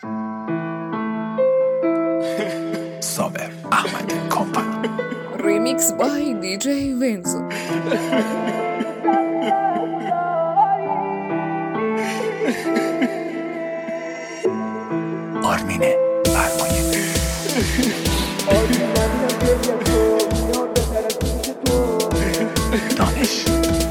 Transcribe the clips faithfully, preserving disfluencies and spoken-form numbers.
صابر احمد کامپانی. Remix by دی جی Venzo. آرمین فرمایه دانش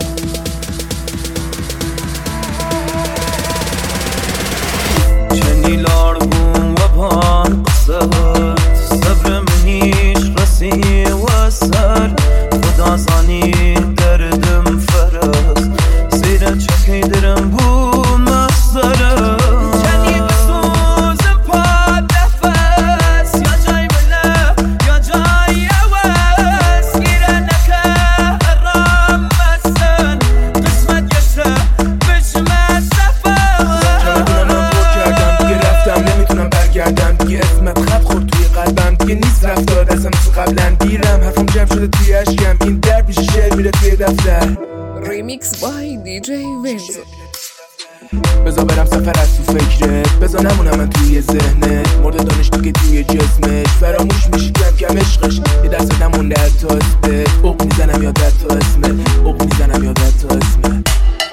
چنیلار بوم و پان قصد صبر منیش رسی و سر خدا زانی دردم فرست زیر چکی درم بوم مصدره چنی بسوزم پا نفس یا جای بله یا جای عوض گیره نکه رام مسن قسمت گشته بشم سفر نمیتونم برگردم دیگه، اسمت خط خورد توی قلبم دیگه، نیست رفتار دستم مثل قبلا دیرم، حرفم جمع شده توی اشکم، این در پیش شعر میره توی دفتر. Remix by دی جی Venzo. بذار برم سفر از تو فکرت، بذار نمونم من توی ذهنت، مرد دانش دیگه توی جسمش، فراموش میشی کم کم عشقش، یه دست نمونده حتی اسمت، اوق میزنم یادت تو اسمت، اوق میزنم یادت تو اسمت.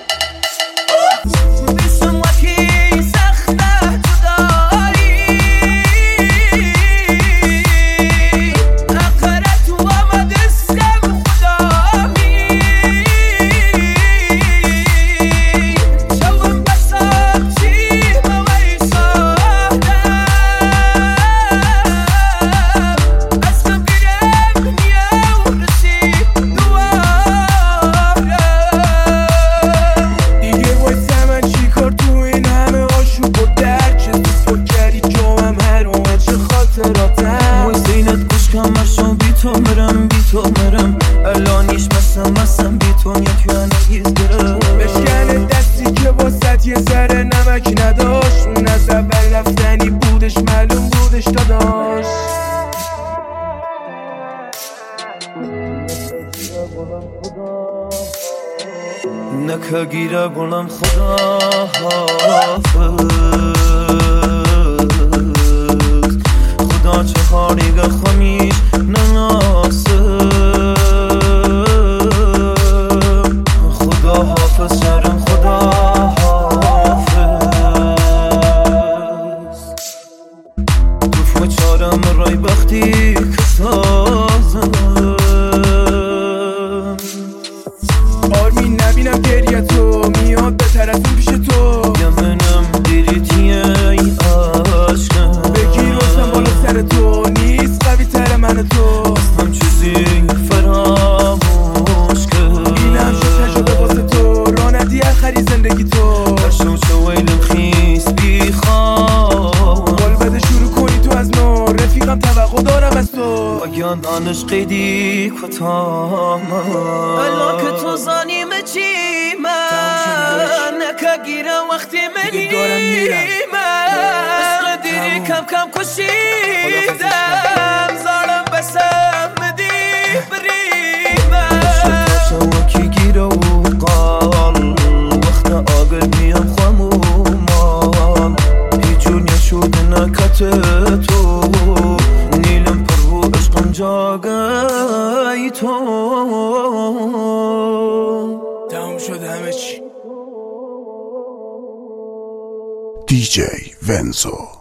تو مرم بی تو مرم الانیش مسم مسم بی تو یک یانگیز گرم بشکنه دستی که واسط یه ذره نمک نداشت، اون از اول رفتنی بودش معلوم بودش داداش. نکه گیره گلم خدا حافظ خدا چه خاریگه خمیش نناسه خدا حافظ شرم خدا حافظ تو فچارم رای بختی که سازم آرمین نبینم گریه تو میاد به طرفیم پیش تو، یمنم دیریتیه ای عشقم بگیر واسم بالا سر تو، نیست قوی تر من تو، اصلا چیزی فراموش کرد اینم شد تجربه واسه تو، راه ندی اخری زندگی تو، هر شو چه ویلم خیست بیخوام بال بده شروع کنی تو از نو، رفیقم توقع دارم از تو، اگیان دانش قیدی کتام الان که تو زانیم چی من نکه گیرم وقتی منی من عشق دیری کم کم کشیدم زارم بسم مدی بریمم شوکی گیره و قال وقت آگر میم خمومان هیچون یشود نکت تو نیلم پر رو عشقم جاگای تو تمام شد همه چی. دی جی Venzo.